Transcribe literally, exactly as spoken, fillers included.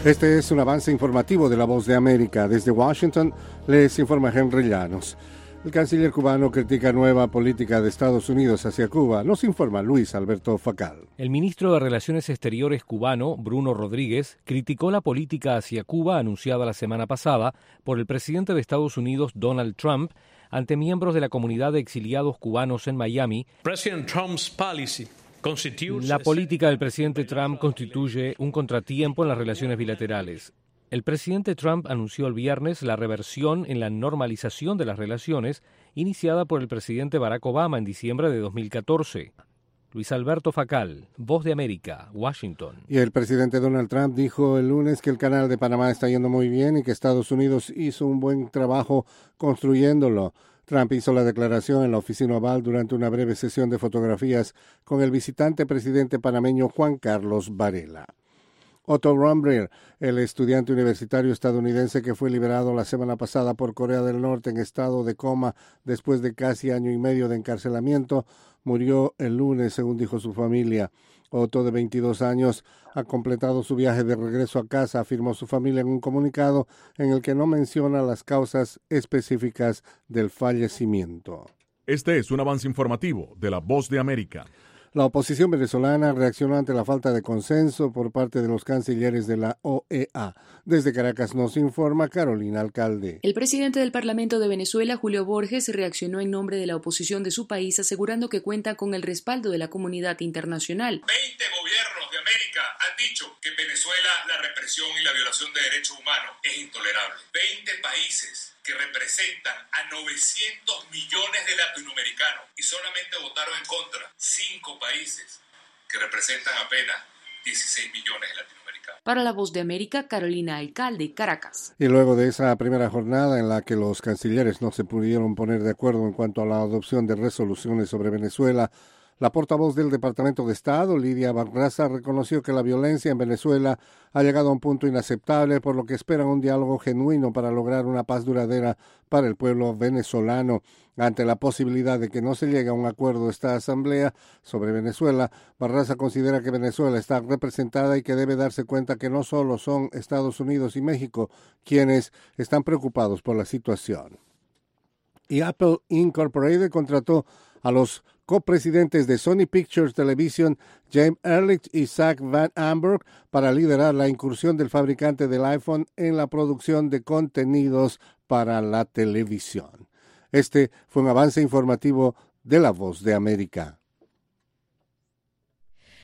Este es un avance informativo de La Voz de América. Desde Washington les informa Henry Llanos. El canciller cubano critica nueva política de Estados Unidos hacia Cuba. Nos informa Luis Alberto Facal. El ministro de Relaciones Exteriores cubano, Bruno Rodríguez, criticó la política hacia Cuba anunciada la semana pasada por el presidente de Estados Unidos, Donald Trump, ante miembros de la comunidad de exiliados cubanos en Miami. President Trump's policy. La política del presidente Trump constituye un contratiempo en las relaciones bilaterales. El presidente Trump anunció el viernes la reversión en la normalización de las relaciones iniciada por el presidente Barack Obama en diciembre de dos mil catorce. Luis Alberto Facal, Voz de América, Washington. Y el presidente Donald Trump dijo el lunes que el canal de Panamá está yendo muy bien y que Estados Unidos hizo un buen trabajo construyéndolo. Trump hizo la declaración en la oficina Oval durante una breve sesión de fotografías con el visitante presidente panameño Juan Carlos Varela. Otto Warmbier, el estudiante universitario estadounidense que fue liberado la semana pasada por Corea del Norte en estado de coma después de casi año y medio de encarcelamiento, murió el lunes, según dijo su familia. Otto, de veintidós años, ha completado su viaje de regreso a casa, afirmó su familia en un comunicado en el que no menciona las causas específicas del fallecimiento. Este es un avance informativo de La Voz de América. La oposición venezolana reaccionó ante la falta de consenso por parte de los cancilleres de la O E A. Desde Caracas nos informa Carolina Alcalde. El presidente del Parlamento de Venezuela, Julio Borges, reaccionó en nombre de la oposición de su país, asegurando que cuenta con el respaldo de la comunidad internacional. Veinte gobiernos de América han dicho que en Venezuela la represión y la violación de derechos humanos es intolerable. Veinte países que representan a novecientos millones de latinoamericanos y solamente votaron en contra cinco países que representan apenas dieciséis millones de latinoamericanos. Para La Voz de América, Carolina Alcalde, Caracas. Y luego de esa primera jornada en la que los cancilleres no se pudieron poner de acuerdo en cuanto a la adopción de resoluciones sobre Venezuela, la portavoz del Departamento de Estado, Lidia Barraza, reconoció que la violencia en Venezuela ha llegado a un punto inaceptable, por lo que esperan un diálogo genuino para lograr una paz duradera para el pueblo venezolano. Ante la posibilidad de que no se llegue a un acuerdo esta asamblea sobre Venezuela, Barraza considera que Venezuela está representada y que debe darse cuenta que no solo son Estados Unidos y México quienes están preocupados por la situación. Y Apple Incorporated contrató a los copresidentes de Sony Pictures Television, James Ehrlich y Zach Van Amberg, para liderar la incursión del fabricante del iPhone en la producción de contenidos para la televisión. Este fue un avance informativo de La Voz de América.